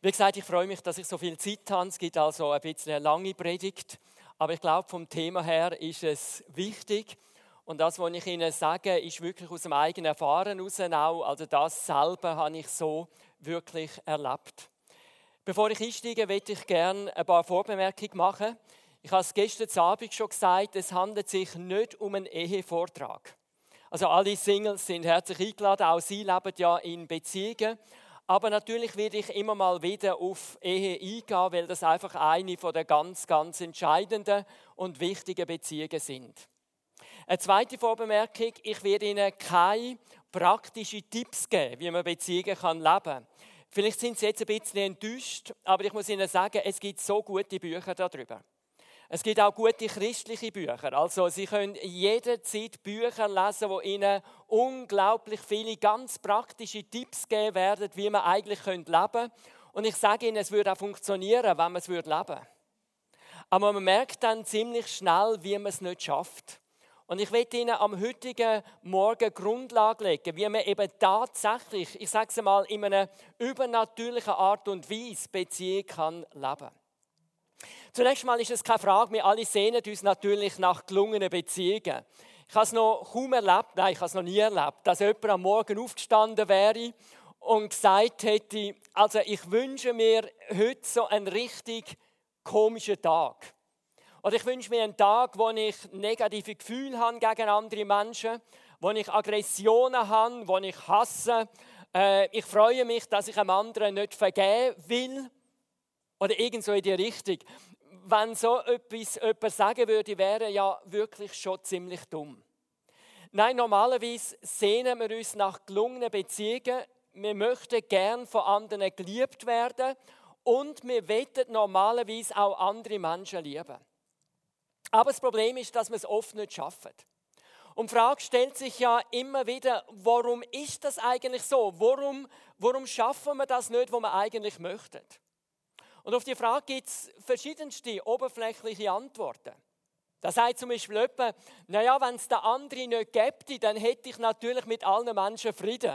Wie gesagt, ich freue mich, dass ich so viel Zeit habe. Es gibt also ein bisschen eine lange Predigt, aber ich glaube, vom Thema her ist es wichtig. Und das, was ich Ihnen sage, ist wirklich aus dem eigenen Erfahren heraus auch. Also das selber habe ich so wirklich erlebt. Bevor ich einsteige, möchte ich gerne ein paar Vorbemerkungen machen. Ich habe es gestern Abend schon gesagt, es handelt sich nicht um einen Ehevortrag. Also alle Singles sind herzlich eingeladen, auch Sie leben ja in Beziehungen. Aber natürlich werde ich immer mal wieder auf Ehe eingehen, weil das einfach eine der ganz, ganz entscheidenden und wichtigen Beziehungen sind. Eine zweite Vorbemerkung, ich werde Ihnen keine praktischen Tipps geben, wie man Beziehungen leben kann. Vielleicht sind Sie jetzt ein bisschen enttäuscht, aber ich muss Ihnen sagen, es gibt so gute Bücher darüber. Es gibt auch gute christliche Bücher. Also Sie können jederzeit Bücher lesen, die Ihnen unglaublich viele ganz praktische Tipps geben werden, wie man eigentlich leben könnte. Und ich sage Ihnen, es würde auch funktionieren, wenn man es leben würde. Aber man merkt dann ziemlich schnell, wie man es nicht schafft. Und ich möchte Ihnen am heutigen Morgen Grundlage legen, wie man eben tatsächlich, ich sage es einmal, in einer übernatürlichen Art und Weise Beziehung kann leben. Zunächst mal ist es keine Frage, wir alle sehnen uns natürlich nach gelungenen Beziehungen. Ich habe es noch kaum erlebt, nein, ich habe es noch nie erlebt, dass jemand am Morgen aufgestanden wäre und gesagt hätte, also ich wünsche mir heute so einen richtig komischen Tag. Oder ich wünsche mir einen Tag, wo ich negative Gefühle habe gegen andere Menschen, wo ich Aggressionen habe, wo ich hasse. Ich freue mich, dass ich einem anderen nicht vergeben will. Oder irgend so in die Richtung. Wenn so etwas jemand sagen würde, wäre ja wirklich schon ziemlich dumm. Nein, normalerweise sehnen wir uns nach gelungenen Beziehungen. Wir möchten gern von anderen geliebt werden und wir wollen normalerweise auch andere Menschen lieben. Aber das Problem ist, dass wir es oft nicht schaffen. Und die Frage stellt sich ja immer wieder, warum ist das eigentlich so? Warum schaffen wir das nicht, was wir eigentlich möchten? Und auf die Frage gibt es verschiedenste oberflächliche Antworten. Da sagt zum Beispiel jemand, naja, wenn es den anderen nicht gäbe, dann hätte ich natürlich mit allen Menschen Frieden.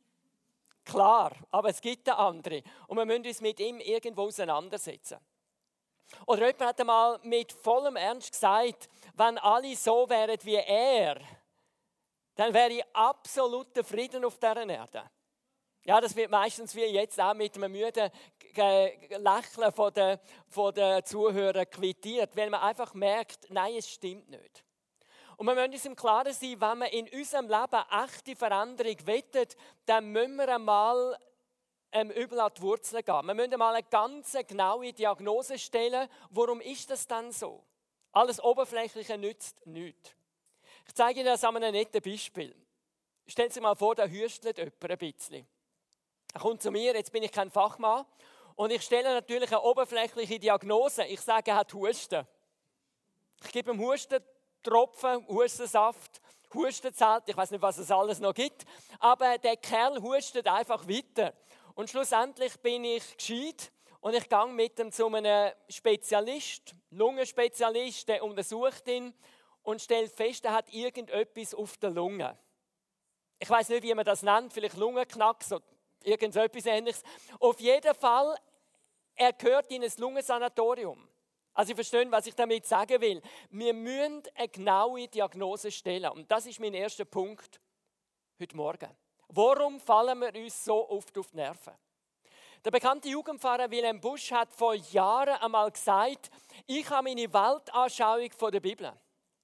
Klar, aber es gibt den anderen und wir müssen uns mit ihm irgendwo auseinandersetzen. Oder jemand hat einmal mit vollem Ernst gesagt, wenn alle so wären wie er, dann wäre absoluter Frieden auf dieser Erde. Ja, das wird meistens wie jetzt auch mit einem müden Lächeln von den Zuhörern quittiert, weil man einfach merkt, nein, es stimmt nicht. Und wir müssen uns im Klaren sein, wenn wir in unserem Leben echte Veränderung wollen, dann müssen wir einmal Übel an die Wurzeln gehen. Wir müssen mal eine ganz genaue Diagnose stellen, warum ist das dann so? Alles Oberflächliche nützt nichts. Ich zeige Ihnen das an einem netten Beispiel. Stellen Sie sich mal vor, da hüstelt jemand ein bisschen. Er kommt zu mir, jetzt bin ich kein Fachmann, und ich stelle natürlich eine oberflächliche Diagnose. Ich sage, er hat Husten. Ich gebe ihm Hustentropfen, Hustensaft, Hustenzelt, ich weiß nicht, was es alles noch gibt, aber der Kerl hustet einfach weiter. Und schlussendlich bin ich gescheit und ich gehe mit ihm zu einem Spezialist, Lungenspezialist, der untersucht ihn und stellt fest, er hat irgendetwas auf der Lunge. Ich weiß nicht, wie man das nennt, vielleicht Lungenknacks oder irgendetwas Ähnliches. Auf jeden Fall, er gehört in ein Lungensanatorium. Also Sie verstehen, was ich damit sagen will. Wir müssen eine genaue Diagnose stellen. Und das ist mein erster Punkt heute Morgen. Warum fallen wir uns so oft auf die Nerven? Der bekannte Jugendpfarrer Wilhelm Busch hat vor Jahren einmal gesagt, ich habe meine Weltanschauung von der Bibel.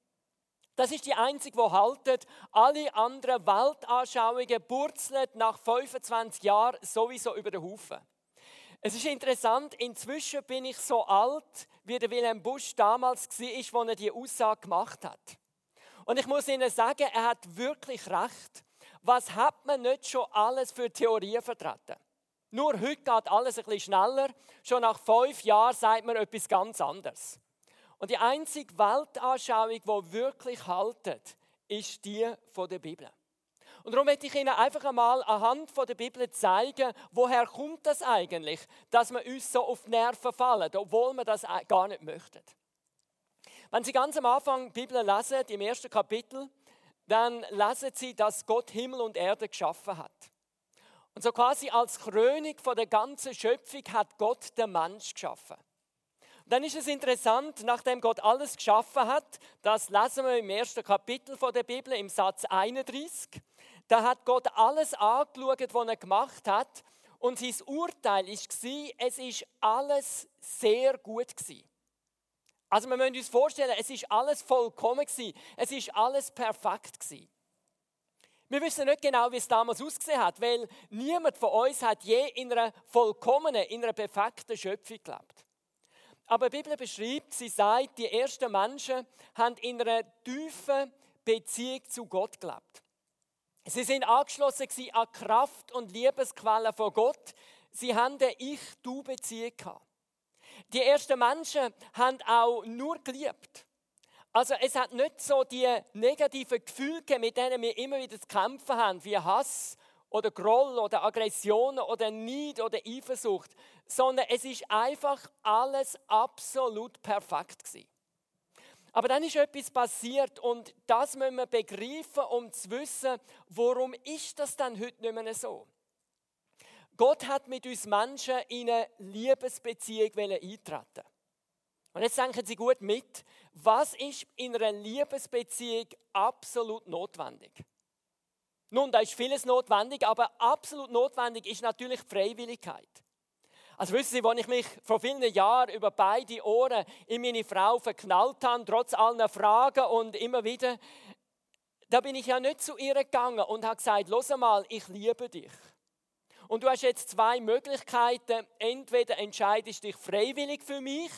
Das ist die einzige, die haltet. Alle anderen Weltanschauungen purzeln nach 25 Jahren sowieso über den Haufen. Es ist interessant, inzwischen bin ich so alt, wie der Wilhelm Busch damals war, als er diese Aussage gemacht hat. Und ich muss Ihnen sagen, er hat wirklich recht. Was hat man nicht schon alles für Theorien vertreten? Nur heute geht alles ein bisschen schneller. Schon nach 5 Jahren sagt man etwas ganz anderes. Und die einzige Weltanschauung, die wirklich haltet, ist die von der Bibel. Und darum möchte ich Ihnen einfach einmal anhand von der Bibel zeigen, woher kommt das eigentlich, dass wir uns so auf die Nerven fallen, obwohl wir das gar nicht möchten. Wenn Sie ganz am Anfang die Bibel lesen, im 1. Kapitel, dann lesen Sie, dass Gott Himmel und Erde geschaffen hat. Und so quasi als Krönung von der ganzen Schöpfung hat Gott den Mensch geschaffen. Und dann ist es interessant, nachdem Gott alles geschaffen hat, das lesen wir im ersten Kapitel der Bibel, im Satz 31, da hat Gott alles angeschaut, was er gemacht hat, und sein Urteil war, es ist alles sehr gut gewesen. Also wir müssen uns vorstellen, es ist alles vollkommen gewesen, es ist alles perfekt gewesen. Wir wissen nicht genau, wie es damals ausgesehen hat, weil niemand von uns hat je in einer vollkommenen, in einer perfekten Schöpfung gelebt. Aber die Bibel beschreibt, sie sagt, die ersten Menschen haben in einer tiefen Beziehung zu Gott gelebt. Sie sind angeschlossen an die Kraft und Liebesquelle von Gott. Sie haben eine Ich-Du-Beziehung gehabt. Die ersten Menschen haben auch nur geliebt. Also es hat nicht so die negativen Gefühle gegeben, mit denen wir immer wieder zu kämpfen haben, wie Hass oder Groll oder Aggressionen oder Neid oder Eifersucht, sondern es ist einfach alles absolut perfekt gewesen. Aber dann ist etwas passiert und das müssen wir begreifen, um zu wissen, warum ist das dann heute nicht mehr so? Gott hat mit uns Menschen in eine Liebesbeziehung eintreten. Und jetzt denken Sie gut mit, was ist in einer Liebesbeziehung absolut notwendig? Nun, da ist vieles notwendig, aber absolut notwendig ist natürlich die Freiwilligkeit. Also wissen Sie, als ich mich vor vielen Jahren über beide Ohren in meine Frau verknallt habe, trotz allen Fragen und immer wieder, da bin ich ja nicht zu ihr gegangen und habe gesagt, hör mal, ich liebe dich. Und du hast jetzt zwei Möglichkeiten, entweder entscheidest du dich freiwillig für mich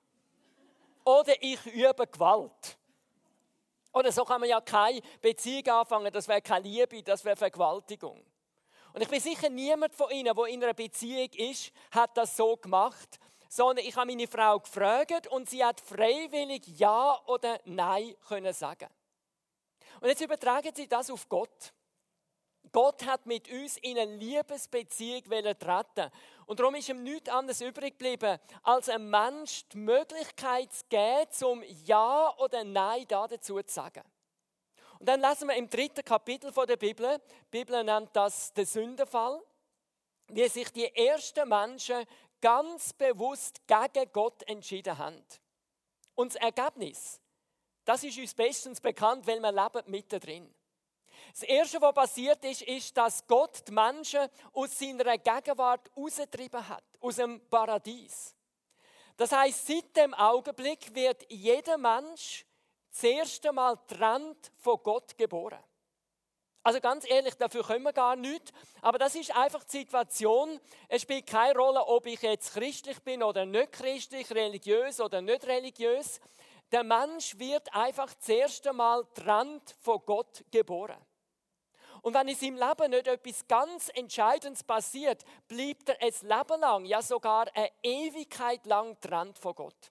oder ich übe Gewalt. Oder so kann man ja keine Beziehung anfangen, das wäre keine Liebe, das wäre Vergewaltigung. Und ich bin sicher, niemand von Ihnen, der in einer Beziehung ist, hat das so gemacht, sondern ich habe meine Frau gefragt und sie hat freiwillig Ja oder Nein können sagen. Und jetzt übertragen Sie das auf Gott. Gott hat mit uns in eine Liebesbeziehung treten. Und darum ist ihm nichts anderes übrig geblieben, als einem Menschen die Möglichkeit zu geben, zum Ja oder Nein dazu zu sagen. Und dann lesen wir im 3. Kapitel der Bibel, die Bibel nennt das den Sündenfall, wie sich die ersten Menschen ganz bewusst gegen Gott entschieden haben. Und das Ergebnis, das ist uns bestens bekannt, weil wir leben mittendrin. Das Erste, was passiert ist, ist, dass Gott die Menschen aus seiner Gegenwart rausgetrieben hat, aus dem Paradies. Das heisst, seit dem Augenblick wird jeder Mensch das erste Mal getrennt von Gott geboren. Also ganz ehrlich, dafür können wir gar nichts. Aber das ist einfach die Situation. Es spielt keine Rolle, ob ich jetzt christlich bin oder nicht christlich, religiös oder nicht religiös. Der Mensch wird einfach das erste Mal getrennt von Gott geboren. Und wenn in seinem Leben nicht etwas ganz Entscheidendes passiert, bleibt er ein Leben lang, ja sogar eine Ewigkeit lang getrennt von Gott.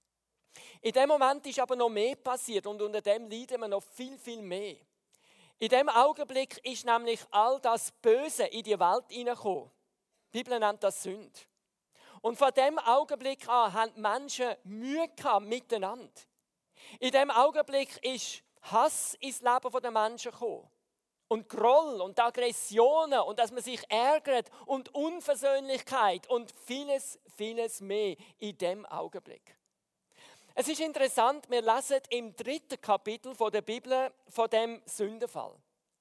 In dem Moment ist aber noch mehr passiert und unter dem leiden wir noch viel, viel mehr. In dem Augenblick ist nämlich all das Böse in die Welt hineingekommen. Die Bibel nennt das Sünde. Und von dem Augenblick an haben die Menschen Mühe gehabt miteinander. In dem Augenblick ist Hass ins Leben der Menschen gekommen. Und Groll und Aggressionen und dass man sich ärgert und Unversöhnlichkeit und vieles, vieles mehr in dem Augenblick. Es ist interessant, wir lesen im 3. Kapitel der Bibel von dem Sündenfall.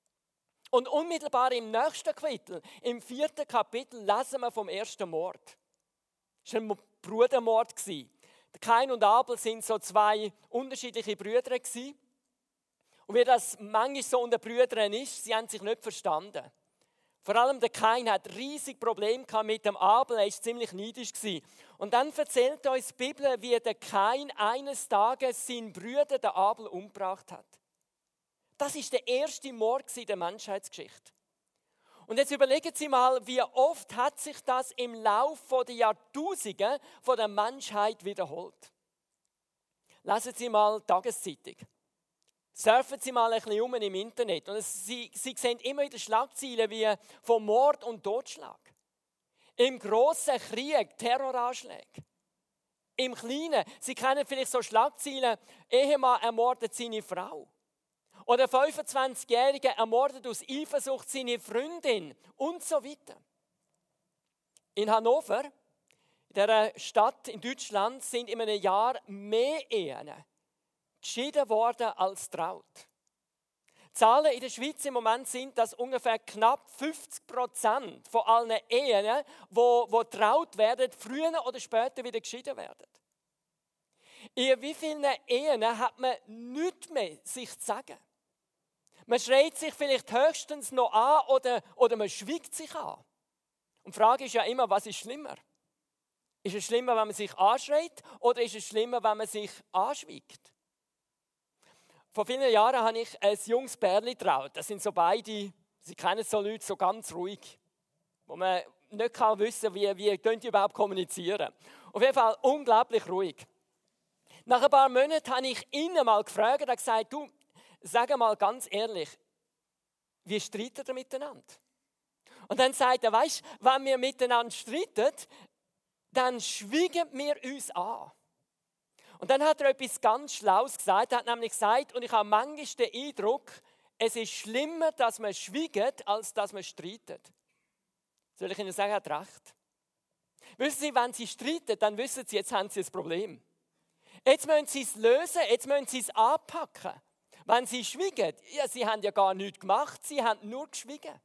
Und unmittelbar im nächsten Kapitel, im 4. Kapitel, lesen wir vom ersten Mord. Es war ein Brudermord. Kain und Abel sind so zwei unterschiedliche Brüder. Und wie das manchmal so unter Brüdern ist, sie haben sich nicht verstanden. Vor allem der Kain hat riesig Probleme mit dem Abel, er war ziemlich neidisch. Und dann erzählt uns die Bibel, wie der Kain eines Tages seinen Bruder, den Abel, umgebracht hat. Das ist der erste Mord in der Menschheitsgeschichte. Und jetzt überlegen Sie mal, wie oft hat sich das im Laufe der Jahrtausende von der Menschheit wiederholt. Lesen Sie mal die Tageszeitung. Surfen Sie mal ein bisschen im Internet und Sie sehen immer wieder Schlagzeilen wie von Mord und Totschlag. Im grossen Krieg Terroranschläge. Im Kleinen, Sie kennen vielleicht so Schlagzeilen, Ehemann ermordet seine Frau. Oder ein 25-Jähriger ermordet aus Eifersucht seine Freundin und so weiter. In Hannover, in dieser Stadt in Deutschland, sind in einem Jahr mehr Ehen geschieden worden als traut. Die Zahlen in der Schweiz im Moment sind, dass ungefähr knapp 50% von allen Ehen, die traut werden, früher oder später wieder geschieden werden. In wie vielen Ehen hat man nichts mehr sich zu sagen? Man schreit sich vielleicht höchstens noch an oder man schweigt sich an. Und die Frage ist ja immer, was ist schlimmer? Ist es schlimmer, wenn man sich anschreit oder ist es schlimmer, wenn man sich anschweigt? Vor vielen Jahren habe ich ein junges Pärchen getraut. Das sind so beide, sie kennen so Leute so ganz ruhig, wo man nicht wissen kann, wie können die überhaupt kommunizieren. Auf jeden Fall unglaublich ruhig. Nach ein paar Monaten habe ich ihn mal gefragt und gesagt, du, sag mal ganz ehrlich, wie streitet ihr miteinander? Und dann sagt er, weisst, wenn wir miteinander streiten, dann schweigen wir uns an. Und dann hat er etwas ganz Schlaues gesagt. Er hat nämlich gesagt, und ich habe manchmal den Eindruck, es ist schlimmer, dass man schweigt, als dass man streitet. Soll ich Ihnen sagen, er hat recht. Wissen Sie, wenn Sie streiten, dann wissen Sie, jetzt haben Sie ein Problem. Jetzt müssen Sie es lösen, jetzt müssen Sie es anpacken. Wenn Sie schweigen, ja, Sie haben ja gar nichts gemacht, Sie haben nur geschwiegen.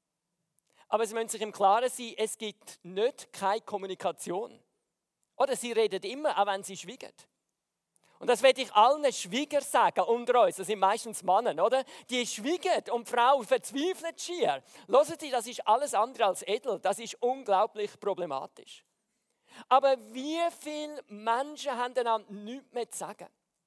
Aber Sie müssen sich im Klaren sein, es gibt nicht keine Kommunikation. Oder Sie reden immer, auch wenn Sie schweigen. Und das werde ich allen Schwieger sagen unter uns, das sind meistens Männer, oder? Die schweigen und die Frau verzweifelt schier. Hören Sie, das ist alles andere als edel, das ist unglaublich problematisch. Aber wie viele Menschen haben einander nichts mehr zu sagen?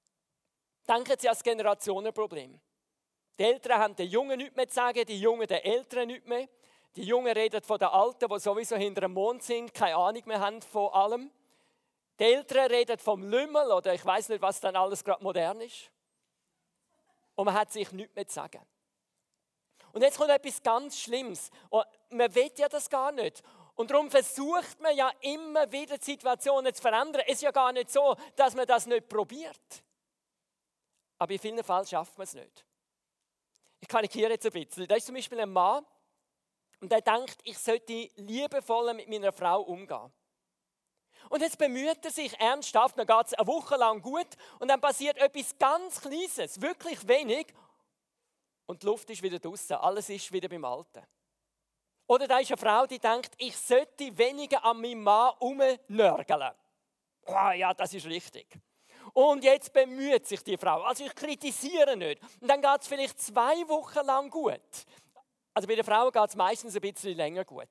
Denken Sie an das Generationenproblem. Die Eltern haben den Jungen nichts mehr zu sagen, die Jungen den Eltern nichts mehr. Die Jungen reden von den Alten, die sowieso hinter dem Mond sind, keine Ahnung mehr haben von allem. Die Eltern reden vom Lümmel oder ich weiß nicht, was dann alles gerade modern ist. Und man hat sich nichts mehr zu sagen. Und jetzt kommt etwas ganz Schlimmes. Und man will ja das gar nicht. Und darum versucht man ja immer wieder die Situationen zu verändern. Es ist ja gar nicht so, dass man das nicht probiert. Aber in vielen Fällen schafft man es nicht. Ich karikiere jetzt ein bisschen. Da ist zum Beispiel ein Mann, und der denkt, ich sollte liebevoller mit meiner Frau umgehen. Und jetzt bemüht er sich ernsthaft, dann geht es eine Woche lang gut und dann passiert etwas ganz Kleines, wirklich wenig und die Luft ist wieder draussen, alles ist wieder beim Alten. Oder da ist eine Frau, die denkt, ich sollte weniger an meinem Mann rumnörgeln. Oh, ja, das ist richtig. Und jetzt bemüht sich die Frau, also ich kritisiere nicht. Und dann geht es vielleicht 2 Wochen lang gut. Also bei den Frauen geht es meistens ein bisschen länger gut.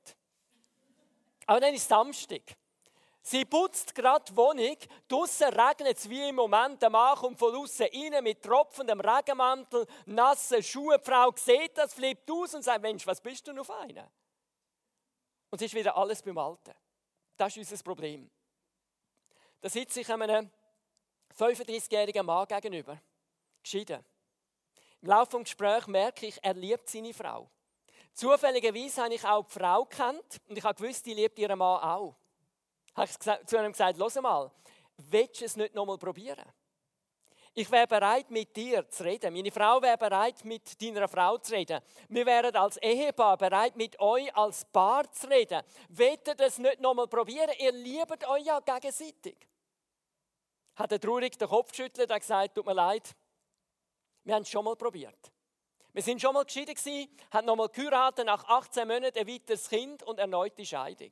Aber dann ist Samstag. Sie putzt gerade die Wohnung, draussen regnet es wie im Moment, der Mann kommt von außen rein mit tropfendem Regenmantel, nassen Schuhen, die Frau sieht das, flippt aus und sagt, Mensch, was bist du noch für eine? Und es ist wieder alles beim Alten. Das ist unser Problem. Da sitze ich einem 35-jährigen Mann gegenüber, geschieden. Im Laufe des Gesprächs merke ich, er liebt seine Frau. Zufälligerweise habe ich auch die Frau gekannt und ich habe gewusst, die liebt ihren Mann auch. Habe ich zu ihm gesagt, hör mal, willst du es nicht nochmal probieren? Ich wäre bereit, mit dir zu reden. Meine Frau wäre bereit, mit deiner Frau zu reden. Wir wären als Ehepaar bereit, mit euch als Paar zu reden. Wollt ihr das nicht nochmal probieren? Ihr liebt euch ja gegenseitig. Hat er traurig den Kopf geschüttelt und gesagt, tut mir leid, wir haben es schon mal probiert. Wir sind schon mal geschieden gewesen, haben noch mal geheiratet, nach 18 Monaten ein weiteres Kind und erneute Scheidung.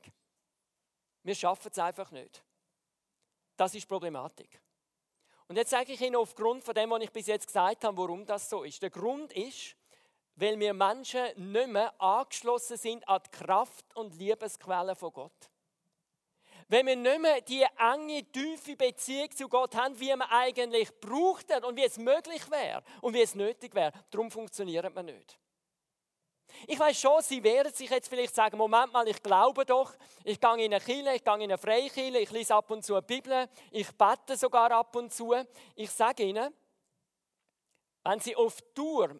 Wir schaffen es einfach nicht. Das ist die Problematik. Und jetzt sage ich Ihnen aufgrund von dem, was ich bis jetzt gesagt habe, warum das so ist. Der Grund ist, weil wir Menschen nicht mehr angeschlossen sind an die Kraft und Liebesquelle von Gott. Wenn wir nicht mehr die enge, tiefe Beziehung zu Gott haben, wie wir eigentlich brauchten und wie es möglich wäre und wie es nötig wäre, darum funktioniert man nicht. Ich weiß schon, Sie werden sich jetzt vielleicht sagen, Moment mal, ich glaube doch, ich gehe in eine Kirche, ich gehe in eine Freikirche, ich lese ab und zu eine Bibel, ich bete sogar ab und zu. Ich sage Ihnen, wenn Sie auf Tour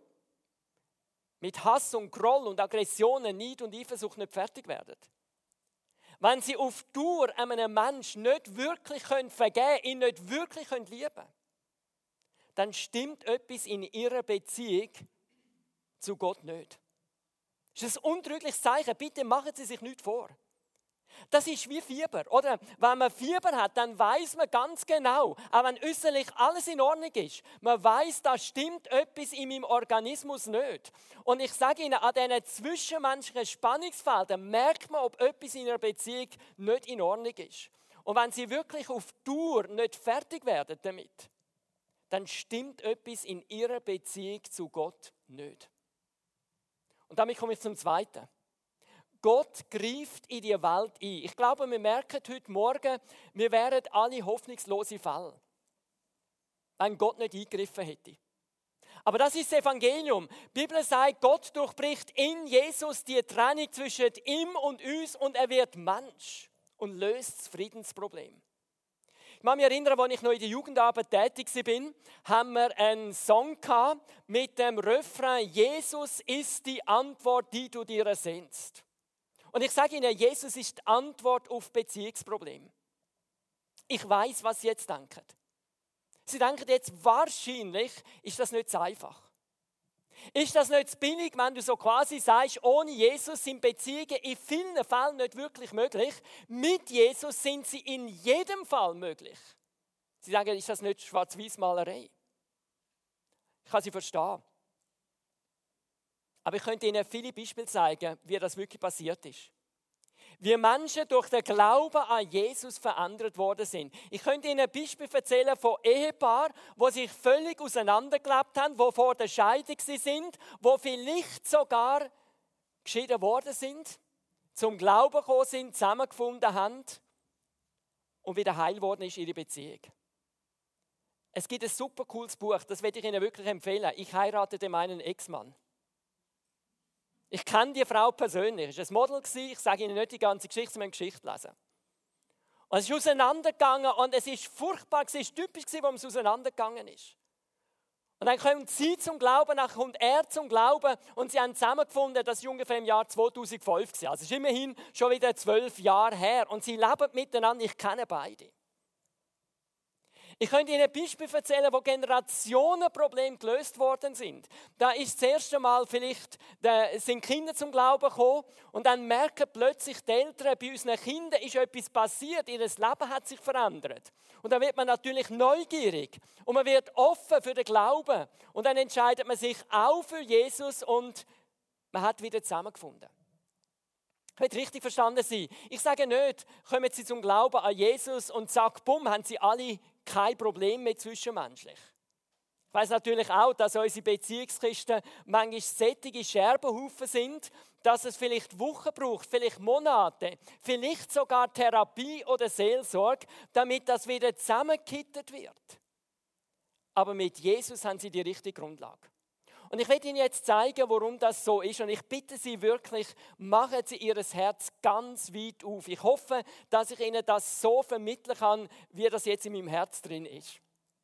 mit Hass und Groll und Aggressionen, Neid und Eifersucht nicht fertig werden, wenn Sie auf Tour einem Menschen nicht wirklich vergeben können, ihn nicht wirklich lieben können, dann stimmt etwas in ihrer Beziehung zu Gott nicht. Das ist ein untrügliches Zeichen. Bitte machen Sie sich nichts vor. Das ist wie Fieber, oder? Wenn man Fieber hat, dann weiß man ganz genau, auch wenn äußerlich alles in Ordnung ist, man weiß, da stimmt etwas in meinem Organismus nicht. Und ich sage Ihnen, an diesen zwischenmenschlichen Spannungsfeldern merkt man, ob etwas in einer Beziehung nicht in Ordnung ist. Und wenn Sie wirklich auf Dauer nicht fertig werden damit, dann stimmt etwas in Ihrer Beziehung zu Gott nicht. Und damit komme ich zum Zweiten. Gott greift in die Welt ein. Ich glaube, wir merken heute Morgen, wir wären alle hoffnungslose Fälle, wenn Gott nicht eingegriffen hätte. Aber das ist das Evangelium. Die Bibel sagt, Gott durchbricht in Jesus die Trennung zwischen ihm und uns und er wird Mensch und löst das Friedensproblem. Ich kann mich erinnern, als ich noch in der Jugendarbeit tätig war, haben wir einen Song gehabt mit dem Refrain «Jesus ist die Antwort, die du dir ersehnst». Und ich sage Ihnen, Jesus ist die Antwort auf Beziehungsprobleme. Ich weiß, was Sie jetzt denken. Sie denken jetzt, wahrscheinlich ist das nicht so einfach. Ist das nicht zu billig, wenn du so quasi sagst, ohne Jesus sind Beziehungen in vielen Fällen nicht wirklich möglich. Mit Jesus sind sie in jedem Fall möglich. Sie sagen, ist das nicht Schwarz-Weiß-Malerei? Ich kann Sie verstehen. Aber ich könnte Ihnen viele Beispiele zeigen, wie das wirklich passiert ist. Wie Menschen durch den Glauben an Jesus verändert worden sind. Ich könnte Ihnen ein Beispiel erzählen von Ehepaaren, die sich völlig auseinandergelebt haben, die vor der Scheidung sind, die vielleicht sogar geschieden worden sind, zum Glauben gekommen sind, zusammengefunden haben und wieder heil worden ist ihre Beziehung. Es gibt ein super cooles Buch, das werde ich Ihnen wirklich empfehlen. Ich heiratete meinen Ex-Mann. Ich kenne die Frau persönlich. Es war ein Model. Ich sage Ihnen nicht die ganze Geschichte, Sie müssen Geschichte lesen. Und es ist auseinandergegangen und es ist furchtbar. Es war typisch, warum es auseinandergegangen ist. Und dann kommt sie zum Glauben, dann kommt er zum Glauben und sie haben zusammengefunden, das war ungefähr im Jahr 2005. Also es ist immerhin schon wieder 12 Jahre her. Und sie leben miteinander, ich kenne beide. Ich könnte Ihnen ein Beispiel erzählen, wo Generationenprobleme gelöst worden sind. Da ist das erste Mal vielleicht, sind Kinder zum Glauben gekommen und dann merken plötzlich die Eltern, bei unseren Kindern ist etwas passiert, ihr Leben hat sich verändert. Und dann wird man natürlich neugierig und man wird offen für den Glauben. Und dann entscheidet man sich auch für Jesus und man hat wieder zusammengefunden. Ich will richtig verstanden sein. Ich sage nicht, kommen Sie zum Glauben an Jesus und zack, bumm, haben Sie alle kein Problem mehr zwischenmenschlich. Ich weiss natürlich auch, dass unsere Beziehungskisten manchmal sättige Scherbenhaufen sind, dass es vielleicht Wochen braucht, vielleicht Monate, vielleicht sogar Therapie oder Seelsorge, damit das wieder zusammengekittet wird. Aber mit Jesus haben Sie die richtige Grundlage. Und ich werde Ihnen jetzt zeigen, warum das so ist. Und ich bitte Sie wirklich, machen Sie Ihr Herz ganz weit auf. Ich hoffe, dass ich Ihnen das so vermitteln kann, wie das jetzt in meinem Herz drin ist.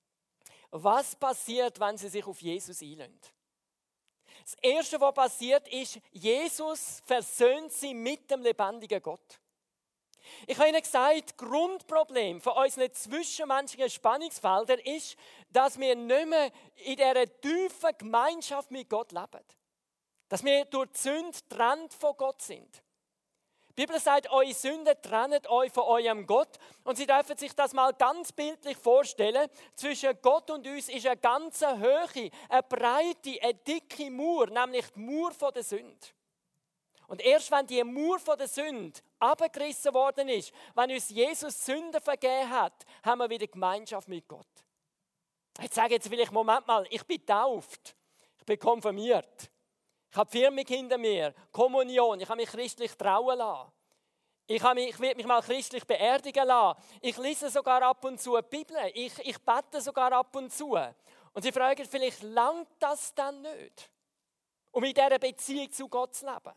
Was passiert, wenn Sie sich auf Jesus einlassen? Das Erste, was passiert, ist, Jesus versöhnt Sie mit dem lebendigen Gott. Ich habe Ihnen gesagt, das Grundproblem von unseren zwischenmenschlichen Spannungsfeldern ist, dass wir nicht mehr in dieser tiefen Gemeinschaft mit Gott leben. Dass wir durch die Sünde getrennt von Gott sind. Die Bibel sagt, eure Sünden trennen euch von eurem Gott. Und Sie dürfen sich das mal ganz bildlich vorstellen. Zwischen Gott und uns ist eine ganz hohe, eine breite, eine dicke Mauer, nämlich die Mauer der Sünde. Und erst wenn die Mauer der Sünde abgerissen worden ist, wenn uns Jesus Sünden vergeben hat, haben wir wieder Gemeinschaft mit Gott. Jetzt sagen Sie vielleicht, Moment mal, ich bin getauft, ich bin konfirmiert, ich habe die Firmung hinter mir, Kommunion, ich habe mich christlich trauen lassen. Ich werde mich mal christlich beerdigen lassen. Ich lese sogar ab und zu die Bibel, ich bete sogar ab und zu. Und Sie fragen vielleicht, langt das dann nicht, um in dieser Beziehung zu Gott zu leben?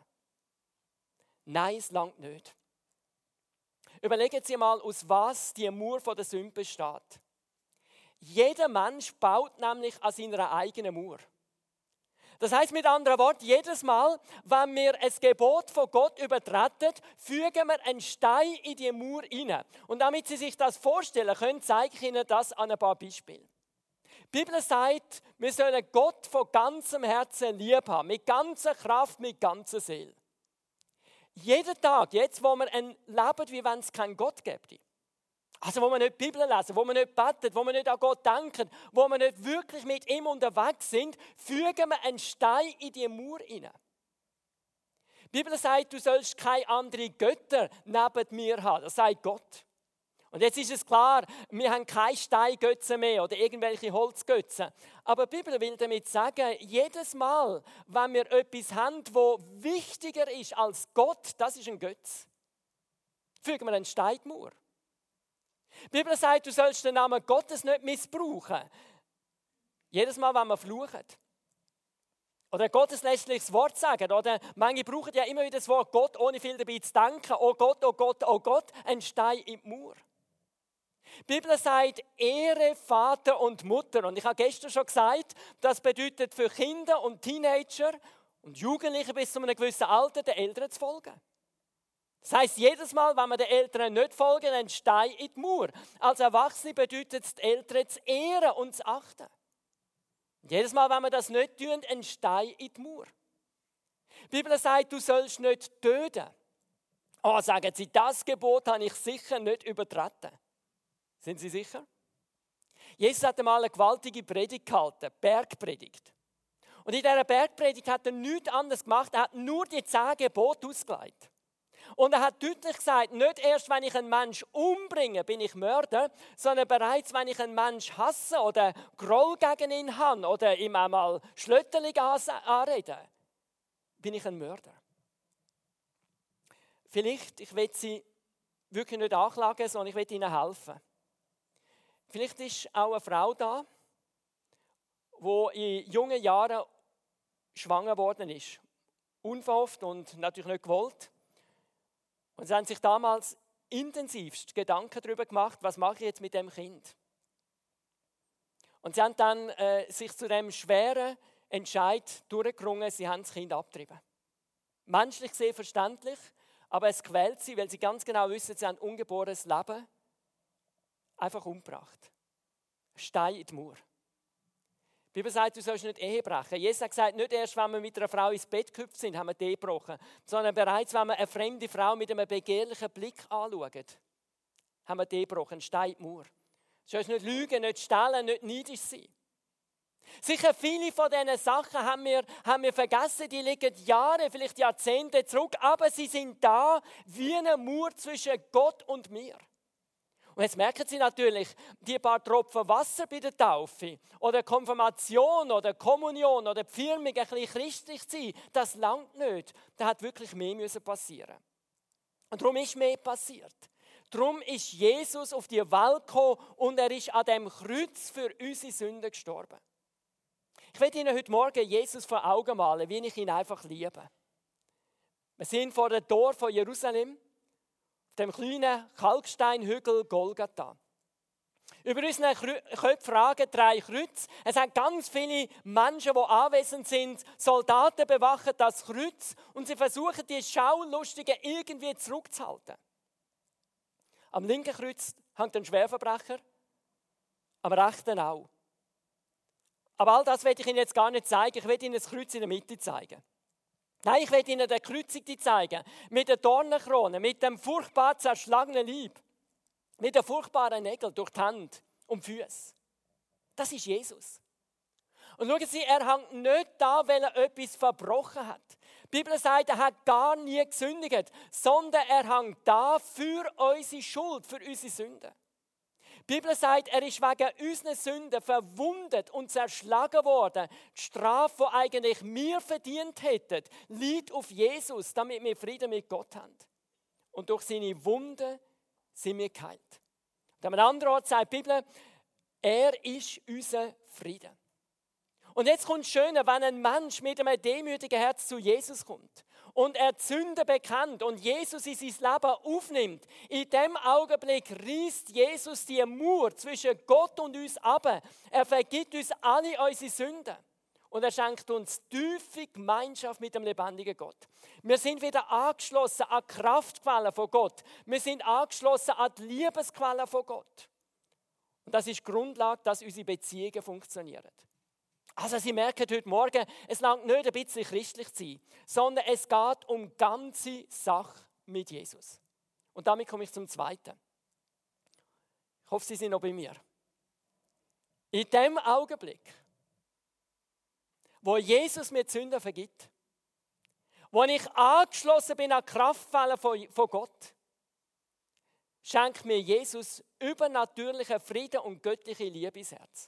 Nein, es langt nicht. Überlegen Sie mal, aus was die Mauer der Sünde besteht. Jeder Mensch baut nämlich an seiner eigenen Mauer. Das heisst mit anderen Worten, jedes Mal, wenn wir ein Gebot von Gott übertreten, fügen wir einen Stein in die Mauer hinein. Und damit Sie sich das vorstellen können, zeige ich Ihnen das an ein paar Beispielen. Die Bibel sagt, wir sollen Gott von ganzem Herzen lieb haben, mit ganzer Kraft, mit ganzer Seele. Jeden Tag, jetzt wo wir leben, wie wenn es keinen Gott gäbe. Also wo wir nicht die Bibel lesen, wo wir nicht beten, wo wir nicht an Gott denken, wo wir nicht wirklich mit ihm unterwegs sind, fügen wir einen Stein in die Mauer hinein. Die Bibel sagt, du sollst keine anderen Götter neben mir haben. Das sagt Gott. Und jetzt ist es klar, wir haben keine Steingötzen mehr oder irgendwelche Holzgötzen. Aber die Bibel will damit sagen, jedes Mal, wenn wir etwas haben, das wichtiger ist als Gott, das ist ein Götz. Fügen wir einen Stein in die Mauer. Die Bibel sagt, du sollst den Namen Gottes nicht missbrauchen. Jedes Mal, wenn wir fluchen. Oder ein gotteslästerliches Wort sagen. Oder manche brauchen ja immer wieder das Wort Gott, ohne viel dabei zu denken. Oh Gott, oh Gott, oh Gott, ein Stein in die Mauer. Die Bibel sagt, Ehre Vater und Mutter. Und ich habe gestern schon gesagt, das bedeutet für Kinder und Teenager und Jugendliche bis zu einem gewissen Alter, den Eltern zu folgen. Das heisst, jedes Mal, wenn wir den Eltern nicht folgen, ein Stein in die Mauer. Als Erwachsene bedeutet es, die Eltern zu ehren und zu achten. Und jedes Mal, wenn wir das nicht tun, ein Stein in die Mauer. Die Bibel sagt, du sollst nicht töten. Oh, sagen Sie, das Gebot habe ich sicher nicht übertreten. Sind Sie sicher? Jesus hat einmal eine gewaltige Predigt gehalten, Bergpredigt. Und in dieser Bergpredigt hat er nichts anderes gemacht, er hat nur die 10 Gebote ausgelegt. Und er hat deutlich gesagt, nicht erst, wenn ich einen Menschen umbringe, bin ich Mörder, sondern bereits, wenn ich einen Menschen hasse oder Groll gegen ihn habe oder ihm einmal schlötterlich anrede, bin ich ein Mörder. Vielleicht, ich will Sie wirklich nicht anklagen, sondern ich will Ihnen helfen. Vielleicht ist auch eine Frau da, die in jungen Jahren schwanger worden ist. Unverhofft und natürlich nicht gewollt. Und sie haben sich damals intensivst Gedanken darüber gemacht, was mache ich jetzt mit dem Kind. Und sie haben dann sich zu dem schweren Entscheid durchgerungen, sie haben das Kind abgetrieben. Menschlich sehr verständlich, aber es quält sie, weil sie ganz genau wissen, sie haben ein ungeborenes Leben einfach umgebracht. Stein in die Mauer. Die Bibel sagt, du sollst nicht Ehe brechen. Jesus hat gesagt, nicht erst, wenn wir mit einer Frau ins Bett gehüpft sind, haben wir die Ehe gebrochen, sondern bereits, wenn wir eine fremde Frau mit einem begehrlichen Blick anschauen, haben wir die Ehe gebrochen. Stein in die Mauer. Du sollst nicht lügen, nicht stehlen, nicht neidisch sein. Sicher viele von diesen Sachen haben wir vergessen, die liegen Jahre, vielleicht Jahrzehnte zurück, aber sie sind da wie eine Mauer zwischen Gott und mir. Und jetzt merken Sie natürlich, die paar Tropfen Wasser bei der Taufe oder Konfirmation oder Kommunion oder die Firmung, ein bisschen christlich zu sein, das langt nicht. Da hat wirklich mehr passieren. Und darum ist mehr passiert. Darum ist Jesus auf die Welt gekommen und er ist an dem Kreuz für unsere Sünden gestorben. Ich werde Ihnen heute Morgen Jesus vor Augen malen, wie ich ihn einfach liebe. Wir sind vor dem Tor von Jerusalem, auf dem kleinen Kalksteinhügel Golgatha. Über unseren Köpfen ragen 3 Kreuze. Es sind ganz viele Menschen, die anwesend sind. Soldaten bewachen das Kreuz und sie versuchen, die Schaulustigen irgendwie zurückzuhalten. Am linken Kreuz hängt ein Schwerverbrecher, am rechten auch. Aber all das werde ich Ihnen jetzt gar nicht zeigen. Ich werde Ihnen das Kreuz in der Mitte zeigen. Nein, ich werde Ihnen den Kreuzigten zeigen. Mit der Dornenkrone, mit dem furchtbar zerschlagenen Leib. Mit den furchtbaren Nägeln durch die Hände und die Füße. Das ist Jesus. Und schauen Sie, er hängt nicht da, weil er etwas verbrochen hat. Die Bibel sagt, er hat gar nie gesündigt, sondern er hängt da für unsere Schuld, für unsere Sünden. Die Bibel sagt, er ist wegen unserer Sünden verwundet und zerschlagen worden. Die Strafe, die eigentlich wir verdient hätten, liegt auf Jesus, damit wir Frieden mit Gott haben. Und durch seine Wunden sind wir geheilt. Und an einem anderen Ort sagt die Bibel, er ist unser Frieden. Und jetzt kommt das Schöne, wenn ein Mensch mit einem demütigen Herz zu Jesus kommt und er die Sünde bekennt und Jesus in sein Leben aufnimmt, in dem Augenblick reißt Jesus die Mauer zwischen Gott und uns ab. Er vergibt uns alle unsere Sünden und er schenkt uns tiefe Gemeinschaft mit dem lebendigen Gott. Wir sind wieder angeschlossen an die Kraftquellen von Gott. Wir sind angeschlossen an die Liebesquellen von Gott. Und das ist die Grundlage, dass unsere Beziehungen funktionieren. Also Sie merken heute Morgen, es langt nicht ein bisschen christlich zu sein, sondern es geht um die ganze Sache mit Jesus. Und damit komme ich zum Zweiten. Ich hoffe, Sie sind noch bei mir. In dem Augenblick, wo Jesus mir die Sünden vergibt, wo ich angeschlossen bin an die Kraftquelle von Gott, schenkt mir Jesus übernatürlichen Frieden und göttliche Liebe ins Herz.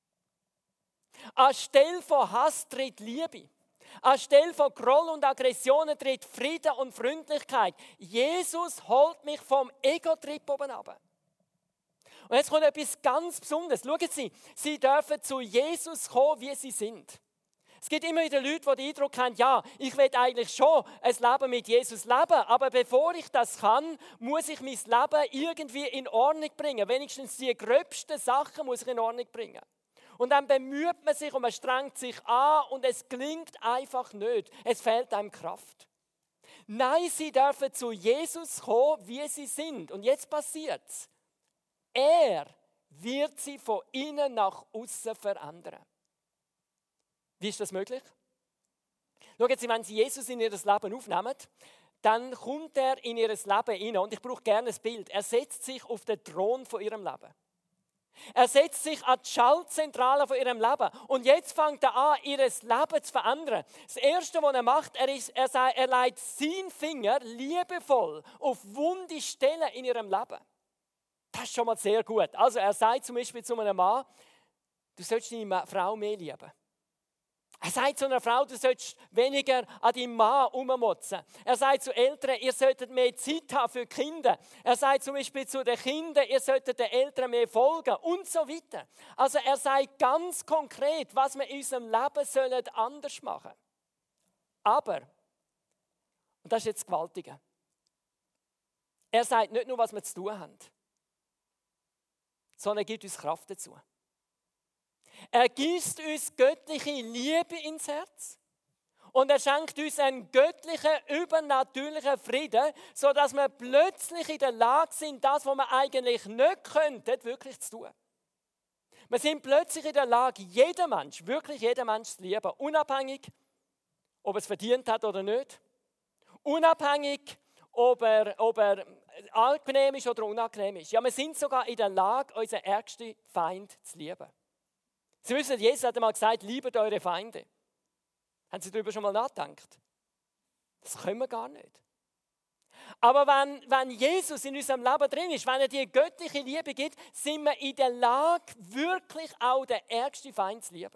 Anstelle von Hass tritt Liebe. Anstelle von Groll und Aggressionen tritt Frieden und Freundlichkeit. Jesus holt mich vom Ego-Trip oben runter. Und jetzt kommt etwas ganz Besonderes. Schauen Sie, Sie dürfen zu Jesus kommen, wie Sie sind. Es gibt immer wieder Leute, die den Eindruck haben, ja, ich will eigentlich schon ein Leben mit Jesus leben, aber bevor ich das kann, muss ich mein Leben irgendwie in Ordnung bringen. Wenigstens die gröbsten Sachen muss ich in Ordnung bringen. Und dann bemüht man sich und man strengt sich an und es gelingt einfach nicht. Es fehlt einem Kraft. Nein, Sie dürfen zu Jesus kommen, wie Sie sind. Und jetzt passiert es. Er wird Sie von innen nach außen verändern. Wie ist das möglich? Schauen Sie, wenn Sie Jesus in Ihr Leben aufnehmen, dann kommt er in Ihr Leben hinein. Und ich brauche gerne ein Bild. Er setzt sich auf den Thron von Ihrem Leben. Er setzt sich an die Schaltzentrale von Ihrem Leben. Und jetzt fängt er an, Ihr Leben zu verändern. Das Erste, was er macht, er legt seinen Finger liebevoll auf wunde Stellen in Ihrem Leben. Das ist schon mal sehr gut. Also er sagt zum Beispiel zu einem Mann, du sollst deine Frau mehr lieben. Er sagt zu einer Frau, du sollst weniger an deinem Mann rummotzen. Er sagt zu Eltern, ihr solltet mehr Zeit haben für die Kinder. Er sagt zum Beispiel zu den Kindern, ihr solltet den Eltern mehr folgen und so weiter. Also er sagt ganz konkret, was wir in unserem Leben anders machen sollen. Aber, und das ist jetzt das Gewaltige, er sagt nicht nur, was wir zu tun haben, sondern er gibt uns Kraft dazu. Er gießt uns göttliche Liebe ins Herz und er schenkt uns einen göttlichen, übernatürlichen Frieden, sodass wir plötzlich in der Lage sind, das, was wir eigentlich nicht könnten, wirklich zu tun. Wir sind plötzlich in der Lage, jeden Mensch, wirklich jeden Mensch zu lieben, unabhängig, ob er es verdient hat oder nicht, unabhängig, ob er angenehm ist oder unangenehm ist. Ja, wir sind sogar in der Lage, unseren ärgsten Feind zu lieben. Sie wissen, Jesus hat einmal gesagt, liebet eure Feinde. Haben Sie darüber schon mal nachgedacht? Das können wir gar nicht. Aber wenn Jesus in unserem Leben drin ist, wenn er die göttliche Liebe gibt, sind wir in der Lage, wirklich auch den ärgsten Feind zu lieben.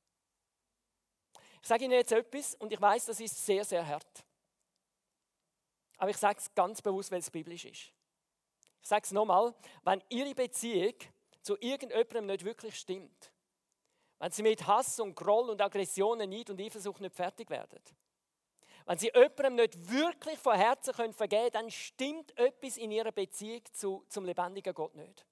Ich sage Ihnen jetzt etwas und ich weiß, das ist sehr, sehr hart. Aber ich sage es ganz bewusst, weil es biblisch ist. Ich sage es nochmal, wenn Ihre Beziehung zu irgendjemandem nicht wirklich stimmt, wenn Sie mit Hass und Groll und Aggressionen, Neid und Eifersucht nicht fertig werden, wenn Sie jemandem nicht wirklich von Herzen vergeben können, dann stimmt etwas in Ihrer Beziehung zum lebendigen Gott nicht.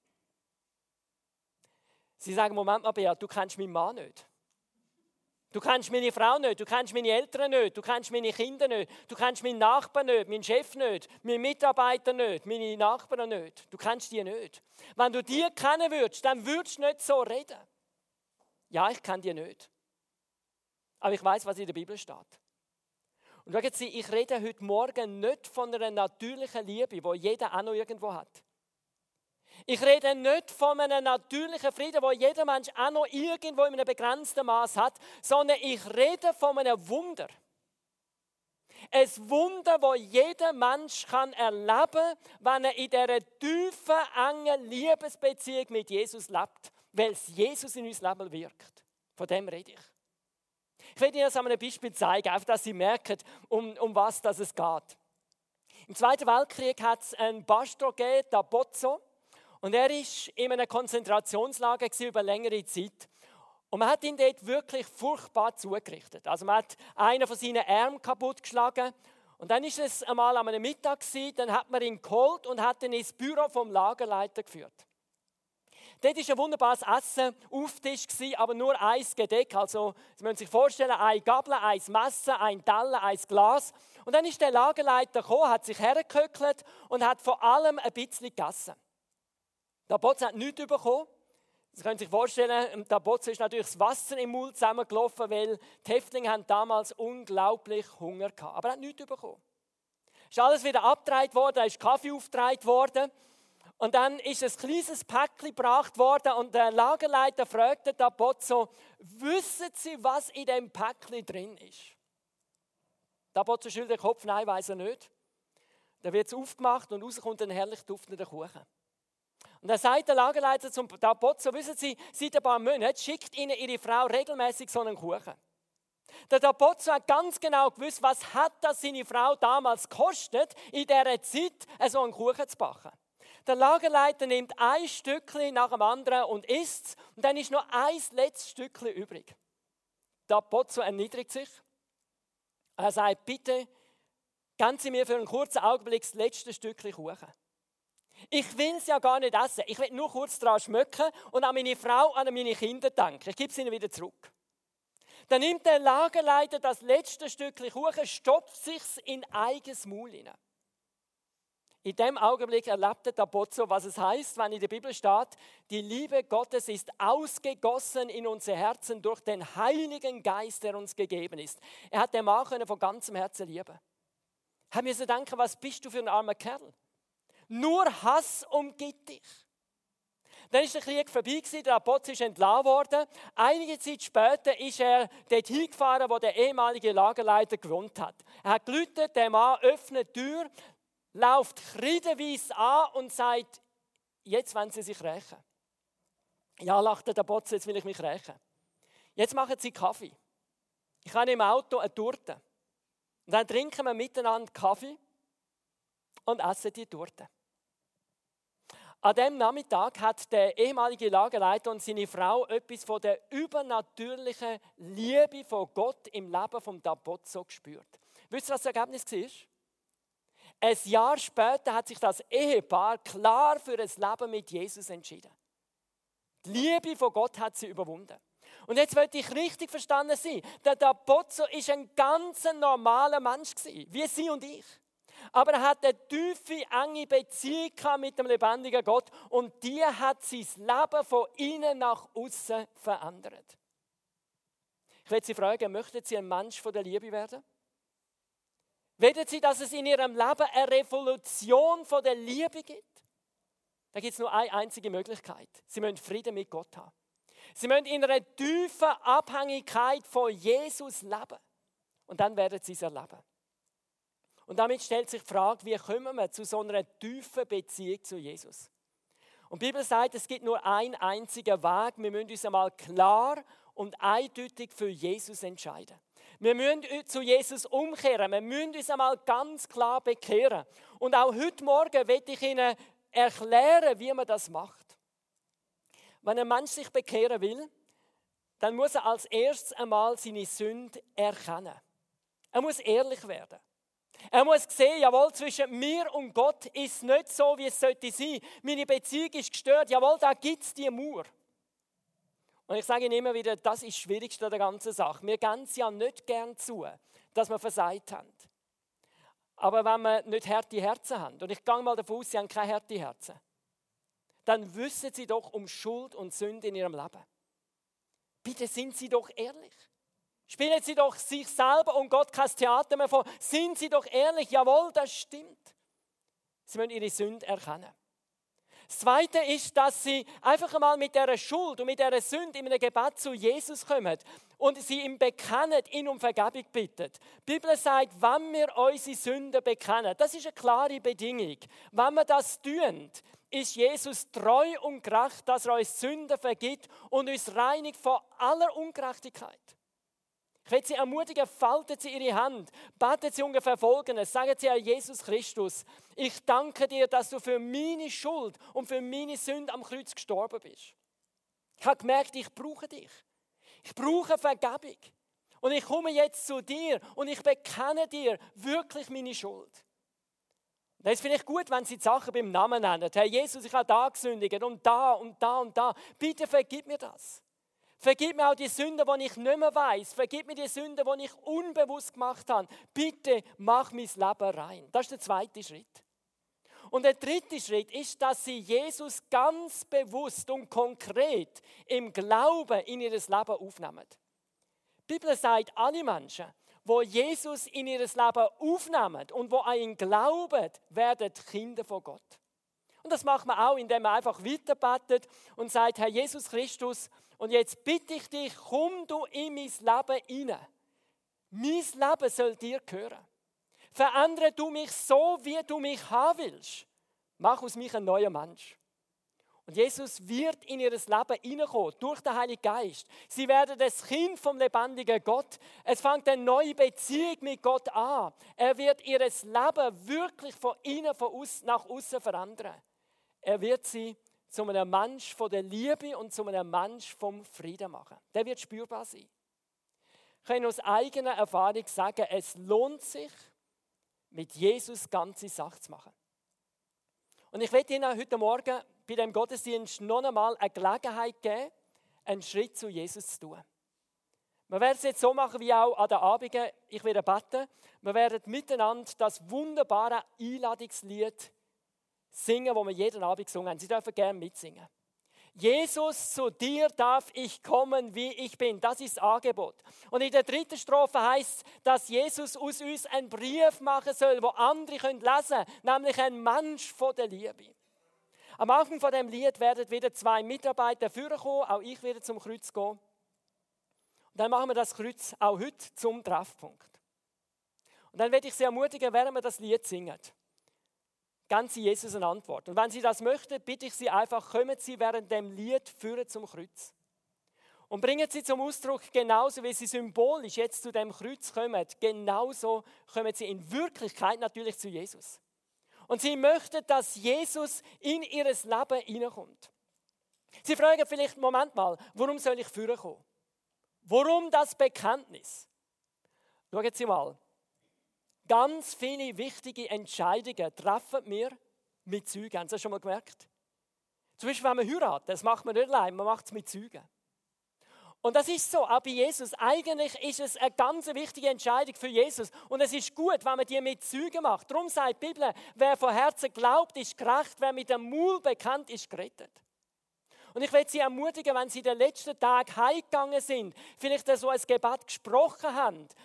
Sie sagen, Moment mal, Beat, du kennst meinen Mann nicht. Du kennst meine Frau nicht, du kennst meine Eltern nicht, du kennst meine Kinder nicht, du kennst meinen Nachbarn nicht, meinen Chef nicht, meinen Mitarbeiter nicht, meine Nachbarn nicht. Du kennst die nicht. Wenn du die kennen würdest, dann würdest du nicht so reden. Ja, ich kenne die nicht. Aber ich weiß, was in der Bibel steht. Und schauen Sie, ich rede heute Morgen nicht von einer natürlichen Liebe, die jeder auch noch irgendwo hat. Ich rede nicht von einem natürlichen Frieden, den jeder Mensch auch noch irgendwo in einem begrenzten Maß hat, sondern ich rede von einem Wunder. Ein Wunder, das jeder Mensch erleben kann, wenn er in dieser tiefen, engen Liebesbeziehung mit Jesus lebt, weil es Jesus in unser Leben wirkt. Von dem rede ich. Ich werde Ihnen das an einem Beispiel zeigen, einfach, dass Sie merken, um was es geht. Im Zweiten Weltkrieg hat es einen Pastor gegeben, der Bozzo. Und er war in einem Konzentrationslager über längere Zeit. Und man hat ihn dort wirklich furchtbar zugerichtet. Also man hat einen von seinen Armen kaputtgeschlagen. Und dann war es einmal an einem Mittag, dann hat man ihn geholt und hat ihn ins Büro vom Lagerleiter geführt. Dort war ein wunderbares Essen auf dem Tisch, aber nur ein Gedeck. Also, Sie müssen sich vorstellen, eine Gabel, ein Messer, ein Teller, ein Glas. Und dann ist der Lagerleiter gekommen, hat sich hergehöckelt und hat vor allem ein bisschen gegessen. Der Bozzo hat nichts bekommen, Sie können sich vorstellen, der Bozzo ist natürlich das Wasser im Mund zusammengelaufen, weil die Häftlinge haben damals unglaublich Hunger gehabt. Aber er hat nichts bekommen. Ist alles wieder abgedreht worden, da ist Kaffee aufgedreht worden. Und dann ist ein kleines Päckchen gebracht worden und der Lagerleiter fragte den Bozzo, wissen Sie, was in dem Päckchen drin ist? Der Bozzo schüttelt den Kopf, nein, weiss er nicht. Dann wird es aufgemacht und raus kommt ein herrlich duftender Kuchen. Und dann sagt der Lagerleiter zum Bozzo, wissen Sie, seit ein paar Monaten schickt Ihnen Ihre Frau regelmäßig so einen Kuchen. Der Bozzo hat ganz genau gewusst, was hat das seine Frau damals gekostet, in dieser Zeit so einen Kuchen zu backen. Der Lagerleiter nimmt ein Stückchen nach dem anderen und isst es. Und dann ist noch ein letztes Stückchen übrig. Der Bozzo erniedrigt sich. Er sagt, bitte, geben Sie mir für einen kurzen Augenblick das letzte Stückchen Kuchen. Ich will es ja gar nicht essen. Ich will nur kurz daran schmecken und an meine Frau, an meine Kinder denken. Ich gebe es ihnen wieder zurück. Dann nimmt der Lagerleiter das letzte Stückchen Kuchen, stopft sich in eigenes Maul hinein. In dem Augenblick erlebte der Bozzo, was es heißt, wenn in der Bibel steht, die Liebe Gottes ist ausgegossen in unser Herzen durch den Heiligen Geist, der uns gegeben ist. Er hat den Mann von ganzem Herzen lieben. Er musste denken, was bist du für ein armer Kerl? Nur Hass umgibt dich. Dann ist der Krieg vorbei, der Bozzo ist entlassen worden. Einige Zeit später ist er dort hingefahren, wo der ehemalige Lagerleiter gewohnt hat. Er hat geläutet, der Mann öffnet die Tür, läuft kreidenweise an und sagt, jetzt wollen Sie sich rächen. Ja, lachte der Bozzo, jetzt will ich mich rächen. Jetzt machen Sie Kaffee. Ich habe im Auto eine Torte. Und dann trinken wir miteinander Kaffee und essen die Torte. An diesem Nachmittag hat der ehemalige Lagerleiter und seine Frau etwas von der übernatürlichen Liebe von Gott im Leben von Bozzo gespürt. Wisst ihr, was das Ergebnis war? Ein Jahr später hat sich das Ehepaar klar für ein Leben mit Jesus entschieden. Die Liebe von Gott hat sie überwunden. Und jetzt wollte ich richtig verstanden sein. Der Bozzo war ein ganz normaler Mensch, wie Sie und ich. Aber er hat eine tiefe, enge Beziehung mit dem lebendigen Gott und die hat sein Leben von innen nach außen verändert. Ich will Sie fragen, möchten Sie ein Mensch von der Liebe werden? Wollen Sie, dass es in Ihrem Leben eine Revolution von der Liebe gibt? Da gibt es nur eine einzige Möglichkeit. Sie müssen Frieden mit Gott haben. Sie müssen in einer tiefen Abhängigkeit von Jesus leben. Und dann werden Sie es erleben. Und damit stellt sich die Frage, wie kommen wir zu so einer tiefen Beziehung zu Jesus? Und die Bibel sagt, es gibt nur einen einzigen Weg. Wir müssen uns einmal klar und eindeutig für Jesus entscheiden. Wir müssen zu Jesus umkehren. Wir müssen uns einmal ganz klar bekehren. Und auch heute Morgen werde ich Ihnen erklären, wie man das macht. Wenn ein Mensch sich bekehren will, dann muss er als erstes einmal seine Sünde erkennen. Er muss ehrlich werden. Er muss sehen, jawohl, zwischen mir und Gott ist es nicht so, wie es sollte sein. Meine Beziehung ist gestört. Jawohl, da gibt es die Mauer. Und ich sage Ihnen immer wieder, das ist das Schwierigste an der ganzen Sache. Wir geben es ja nicht gern zu, dass wir versagt haben. Aber wenn wir nicht harte Herzen haben, und ich gehe mal davon aus, Sie haben keine harte Herzen, dann wissen Sie doch um Schuld und Sünde in Ihrem Leben. Bitte sind Sie doch ehrlich. Spielen Sie doch sich selber und Gott kein Theater mehr vor. Sind Sie doch ehrlich, jawohl, das stimmt. Sie müssen Ihre Sünde erkennen. Das Zweite ist, dass Sie einfach einmal mit dieser Schuld und mit dieser Sünde in einem Gebet zu Jesus kommen und Sie ihm bekennen, ihn um Vergebung bitten. Die Bibel sagt, wenn wir unsere Sünden bekennen, das ist eine klare Bedingung. Wenn wir das tun, ist Jesus treu und gerecht, dass er uns Sünden vergibt und uns reinigt von aller Ungerechtigkeit. Ich will Sie ermutigen, falten Sie Ihre Hand, beten Sie ungefähr Folgendes, sagen Sie an Jesus Christus, ich danke dir, dass du für meine Schuld und für meine Sünde am Kreuz gestorben bist. Ich habe gemerkt, ich brauche dich. Ich brauche Vergebung. Und ich komme jetzt zu dir und ich bekenne dir wirklich meine Schuld. Das ist vielleicht gut, wenn Sie die Sachen beim Namen nennen. Herr Jesus, ich habe da gesündigt und da und da und da. Bitte vergib mir das. Vergib mir auch die Sünden, die ich nicht mehr weiss. Vergib mir die Sünden, die ich unbewusst gemacht habe. Bitte mach mein Leben rein. Das ist der zweite Schritt. Und der dritte Schritt ist, dass sie Jesus ganz bewusst und konkret im Glauben in ihr Leben aufnehmen. Die Bibel sagt, alle Menschen, die Jesus in ihr Leben aufnehmen und die an ihn glauben, werden Kinder von Gott. Und das macht man auch, indem man einfach weiterbetet und sagt, Herr Jesus Christus, und jetzt bitte ich dich, komm du in mein Leben hinein. Mein Leben soll dir gehören. Verändere du mich so, wie du mich haben willst. Mach aus mich ein neuer Mensch. Und Jesus wird in ihr Leben hineinkommen, durch den Heiligen Geist. Sie werden das Kind vom lebendigen Gott. Es fängt eine neue Beziehung mit Gott an. Er wird ihr Leben wirklich von innen nach außen verändern. Er wird sie zu einem Mensch von der Liebe und zu einem Mensch vom Frieden machen. Der wird spürbar sein. Ich kann aus eigener Erfahrung sagen, es lohnt sich, mit Jesus ganze Sache zu machen. Und ich werde Ihnen heute Morgen bei dem Gottesdienst noch einmal eine Gelegenheit geben, einen Schritt zu Jesus zu tun. Wir werden es jetzt so machen wie auch an den Abenden. Ich werde beten. Wir werden miteinander das wunderbare Einladungslied singen, das wir jeden Abend gesungen haben. Sie dürfen gerne mitsingen. Jesus, zu dir darf ich kommen, wie ich bin. Das ist das Angebot. Und in der dritten Strophe heißt es, dass Jesus aus uns einen Brief machen soll, wo andere lesen können, nämlich ein Mensch von der Liebe. Am Anfang von dem Lied werden wieder 2 Mitarbeiter vorkommen, auch ich werde zum Kreuz gehen. Und dann machen wir das Kreuz auch heute zum Treffpunkt. Und dann werde ich Sie ermutigen, während wir das Lied singen. Geben Sie Jesus eine Antwort. Und wenn Sie das möchten, bitte ich Sie einfach, kommen Sie während dem Lied führen zum Kreuz. Und bringen Sie zum Ausdruck, genauso wie Sie symbolisch jetzt zu dem Kreuz kommen, genauso kommen Sie in Wirklichkeit natürlich zu Jesus. Und Sie möchten, dass Jesus in Ihr Leben hineinkommt. Sie fragen vielleicht, Moment mal, warum soll ich führen kommen? Warum das Bekenntnis? Schauen Sie mal. Ganz viele wichtige Entscheidungen treffen wir mit Zeugen. Haben Sie das schon mal gemerkt? Zum Beispiel, wenn man heiratet, das macht man nicht allein, man macht es mit Zeugen. Und das ist so, auch bei Jesus. Eigentlich ist es eine ganz wichtige Entscheidung für Jesus. Und es ist gut, wenn man die mit Zeugen macht. Darum sagt die Bibel, wer von Herzen glaubt, ist gerecht, wer mit dem Mund bekennt, ist gerettet. Und ich will Sie ermutigen, wenn Sie den letzten Tag heimgegangen sind, vielleicht so ein Gebet gesprochen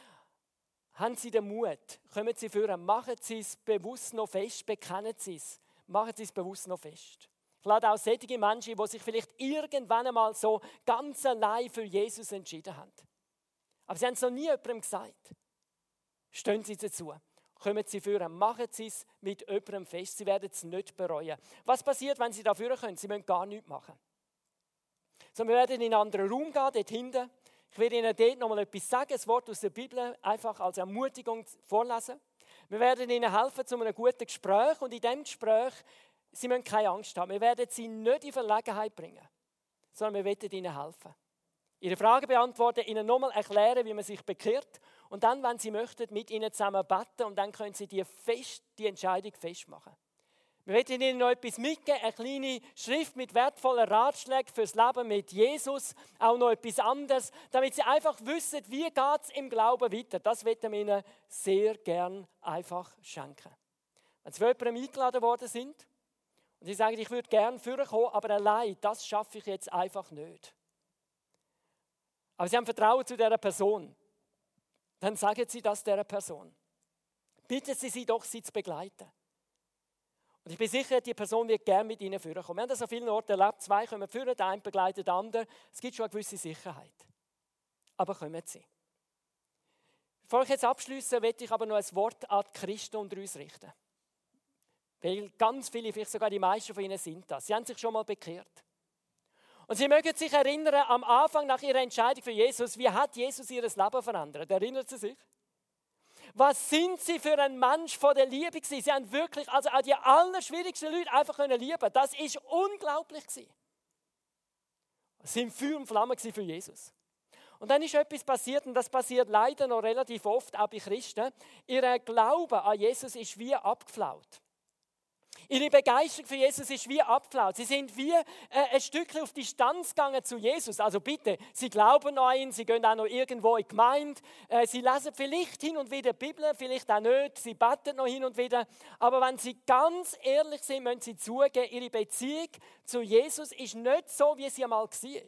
haben Sie den Mut, kommen Sie führen, machen Sie es bewusst noch fest, bekennen Sie es, machen Sie es bewusst noch fest. Ich lade auch solche Menschen, die sich vielleicht irgendwann einmal so ganz allein für Jesus entschieden haben. Aber sie haben es noch nie jemandem gesagt. Stehen Sie dazu, kommen Sie führen, machen Sie es mit jemandem fest, Sie werden es nicht bereuen. Was passiert, wenn Sie da führen können? Sie müssen gar nichts machen. So, wir werden in einen anderen Raum gehen, dort hinten. Ich werde Ihnen dort noch mal etwas sagen, ein Wort aus der Bibel, einfach als Ermutigung vorlesen. Wir werden Ihnen helfen zu einem guten Gespräch und in diesem Gespräch, Sie müssen keine Angst haben, wir werden Sie nicht in Verlegenheit bringen, sondern wir werden Ihnen helfen. Ihre Fragen beantworten, Ihnen nochmal erklären, wie man sich bekehrt und dann, wenn Sie möchten, mit Ihnen zusammen beten und dann können Sie die Entscheidung festmachen. Wir werden Ihnen noch etwas mitgeben, eine kleine Schrift mit wertvollen Ratschlägen fürs Leben mit Jesus, auch noch etwas anderes, damit Sie einfach wissen, wie geht es im Glauben weiter. Das werden wir Ihnen sehr gern einfach schenken. Wenn Sie für jemanden eingeladen worden sind und Sie sagen, ich würde gerne vorkommen, aber allein, das schaffe ich jetzt einfach nicht. Aber Sie haben Vertrauen zu dieser Person, dann sagen Sie das dieser Person. Bitten Sie sie doch, sie zu begleiten. Und ich bin sicher, die Person wird gerne mit Ihnen führen kommen. Wir haben das an vielen Orten erlebt. 2 kommen führen, der eine begleitet den anderen. Es gibt schon eine gewisse Sicherheit. Aber kommen Sie. Bevor ich jetzt abschließe, möchte ich aber noch ein Wort an die Christen unter uns richten. Weil ganz viele, vielleicht sogar die meisten von Ihnen sind das. Sie haben sich schon mal bekehrt. Und Sie mögen sich erinnern, am Anfang nach Ihrer Entscheidung für Jesus, wie hat Jesus Ihr Leben verändert? Erinnern Sie sich? Was sind Sie für ein Mensch von der Liebe gewesen? Sie haben wirklich, also auch die allerschwierigsten Leute einfach lieben können. Das war unglaublich gewesen. Sie waren Feuer und Flamme für Jesus. Und dann ist etwas passiert, und das passiert leider noch relativ oft, auch bei Christen. Ihr Glaube an Jesus ist wie abgeflaut. Ihre Begeisterung für Jesus ist wie abgeflaut. Sie sind wie ein Stückchen auf Distanz gegangen zu Jesus. Also bitte, sie glauben noch an ihn, sie gehen auch noch irgendwo in die Gemeinde, sie lesen vielleicht hin und wieder die Bibel, vielleicht auch nicht, sie beten noch hin und wieder. Aber wenn sie ganz ehrlich sind, müssen sie zugeben, ihre Beziehung zu Jesus ist nicht so, wie sie einmal war.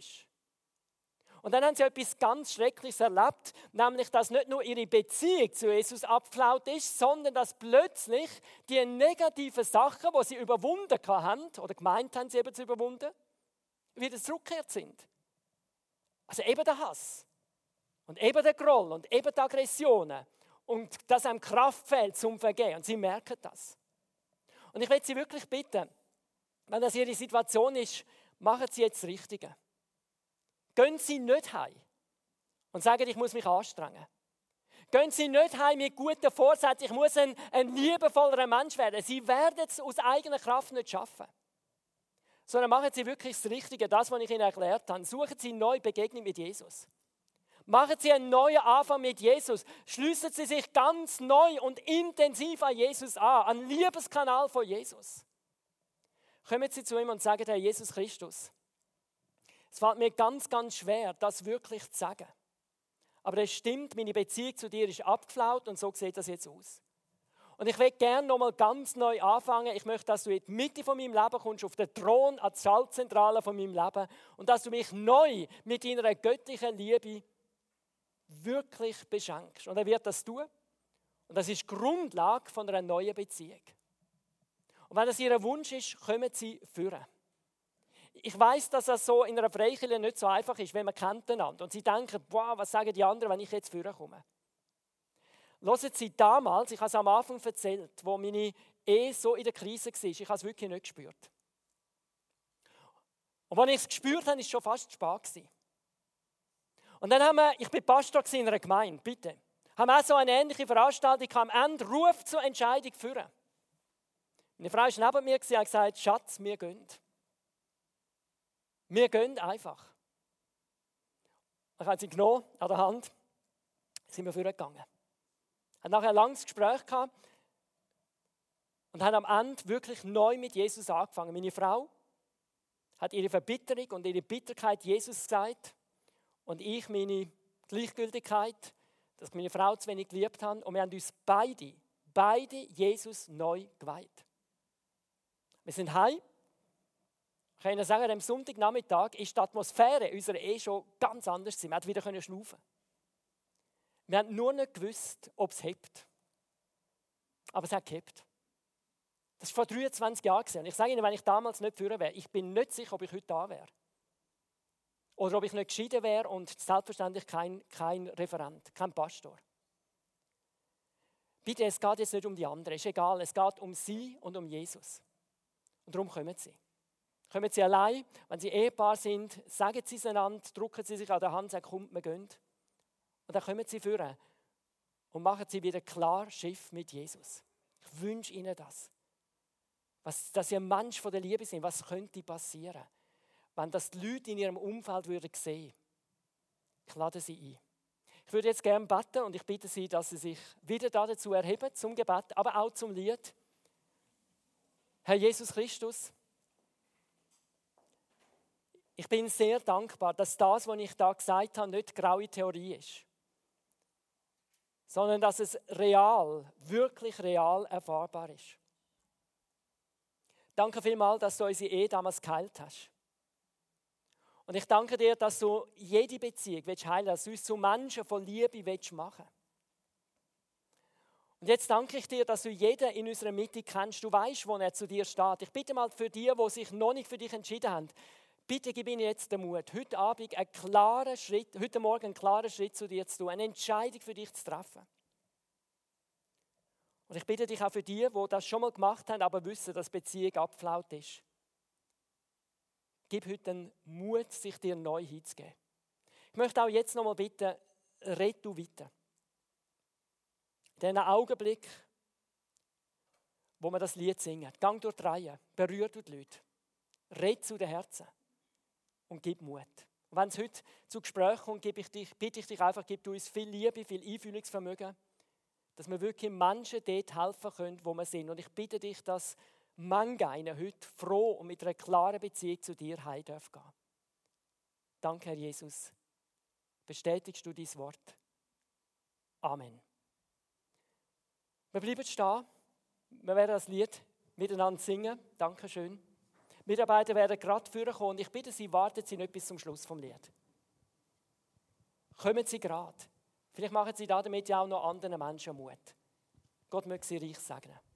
Und dann haben sie etwas ganz Schreckliches erlebt, nämlich, dass nicht nur ihre Beziehung zu Jesus abgeflaut ist, sondern dass plötzlich die negativen Sachen, die sie überwunden haben, oder gemeint haben, sie eben zu überwunden, wieder zurückgekehrt sind. Also eben der Hass und eben der Groll und eben die Aggressionen und dass einem Kraft fehlt zum Vergehen. Und sie merken das. Und ich will Sie wirklich bitten, wenn das Ihre Situation ist, machen Sie jetzt das Richtige. Gehen Sie nicht heim und sagen, ich muss mich anstrengen. Gehen Sie nicht heim mit guten Vorsätzen, ich muss ein liebevollerer Mensch werden. Sie werden es aus eigener Kraft nicht schaffen. Sondern machen Sie wirklich das Richtige, das, was ich Ihnen erklärt habe. Suchen Sie eine neue Begegnung mit Jesus. Machen Sie einen neuen Anfang mit Jesus. Schliessen Sie sich ganz neu und intensiv an Jesus an, an den Liebeskanal von Jesus. Kommen Sie zu ihm und sagen, Herr Jesus Christus, es fällt mir ganz, ganz schwer, das wirklich zu sagen. Aber es stimmt, meine Beziehung zu dir ist abgeflaut und so sieht das jetzt aus. Und ich will gerne nochmal ganz neu anfangen. Ich möchte, dass du in die Mitte von meinem Leben kommst, auf den Thron, an die Schaltzentrale von meinem Leben und dass du mich neu mit deiner göttlichen Liebe wirklich beschenkst. Und er wird das tun. Und das ist die Grundlage von einer neuen Beziehung. Und wenn das ihr Wunsch ist, kommen sie führen. Ich weiss, dass das so in einer Freikirche nicht so einfach ist, wenn man kennt einander. Und sie denken, wow, was sagen die anderen, wenn ich jetzt vorkomme? Hören Sie, damals, ich habe es am Anfang erzählt, wo meine Ehe so in der Krise war, ich habe es wirklich nicht gespürt. Und als ich es gespürt habe, war es schon fast zu spät. Und dann haben wir, ich war Pastor in einer Gemeinde, bitte, haben wir auch so eine ähnliche Veranstaltung am Ende, Ruf zur Entscheidung führen. Meine Frau war neben mir und hat gesagt, Schatz, wir gehen. Wir gehen einfach. Dann haben sie genommen, an der Hand, sind wir vorgegangen. Wir haben nachher ein langes Gespräch gehabt und haben am Ende wirklich neu mit Jesus angefangen. Meine Frau hat ihre Verbitterung und ihre Bitterkeit Jesus gesagt und ich meine Gleichgültigkeit, dass ich meine Frau zu wenig geliebt habe. Und wir haben uns beide Jesus neu geweiht. Wir sind heim. Ich kann Ihnen sagen, am Sonntagnachmittag ist die Atmosphäre unserer Ehe schon ganz anders. Wir konnten wieder schnaufen. Wir haben nur nicht gewusst, ob es hebt. Aber es hat gehebt. Das war vor 23 Jahren. Und ich sage Ihnen, wenn ich damals nicht führen wäre, ich bin nicht sicher, ob ich heute da wäre. Oder ob ich nicht geschieden wäre und selbstverständlich kein Referent, kein Pastor. Bitte, es geht jetzt nicht um die anderen. Es ist egal, es geht um Sie und um Jesus. Und darum kommen Sie. Kommen Sie allein, wenn Sie Ehepaar sind, sagen Sie es einander, drücken Sie sich an der Hand, sagen, kommt, wir gehen. Und dann kommen Sie führen und machen Sie wieder klar Schiff mit Jesus. Ich wünsche Ihnen das. Dass Sie ein Mensch von der Liebe sind, was könnte passieren, wenn das die Leute in Ihrem Umfeld würden sehen. Ich lade Sie ein. Ich würde jetzt gerne beten und ich bitte Sie, dass Sie sich wieder dazu erheben, zum Gebet, aber auch zum Lied. Herr Jesus Christus, ich bin sehr dankbar, dass das, was ich da gesagt habe, nicht graue Theorie ist, sondern dass es real, wirklich real erfahrbar ist. Danke vielmals, dass du unsere Ehe damals geheilt hast. Und ich danke dir, dass du jede Beziehung heilen willst, dass du uns zu Menschen von Liebe machen willst. Und jetzt danke ich dir, dass du jeden in unserer Mitte kennst. Du weißt, wo er zu dir steht. Ich bitte mal für die, die sich noch nicht für dich entschieden haben, bitte gib ihnen jetzt den Mut, heute Morgen einen klaren Schritt zu dir zu tun, eine Entscheidung für dich zu treffen. Und ich bitte dich auch für die das schon mal gemacht haben, aber wissen, dass Beziehung abgeflaut ist. Gib heute den Mut, sich dir neu hinzugeben. Ich möchte auch jetzt noch mal bitten, red du weiter. In diesem Augenblick, wo wir das Lied singen, gang durch die Reihe, berühr die Leute, red zu den Herzen. Und gib Mut. Und wenn es heute zu Gesprächen kommt, bitte ich dich einfach, gib uns viel Liebe, viel Einfühlungsvermögen, dass wir wirklich Menschen dort helfen können, wo wir sind. Und ich bitte dich, dass manch einer heute froh und mit einer klaren Beziehung zu dir heim gehen darf. Danke, Herr Jesus. Bestätigst du dein Wort? Amen. Wir bleiben stehen. Wir werden das Lied miteinander singen. Dankeschön. Die Mitarbeiter werden gerade vorkommen und ich bitte Sie, warten Sie nicht bis zum Schluss vom Lied. Kommen Sie gerade. Vielleicht machen Sie damit ja auch noch anderen Menschen Mut. Gott möge Sie reich segnen.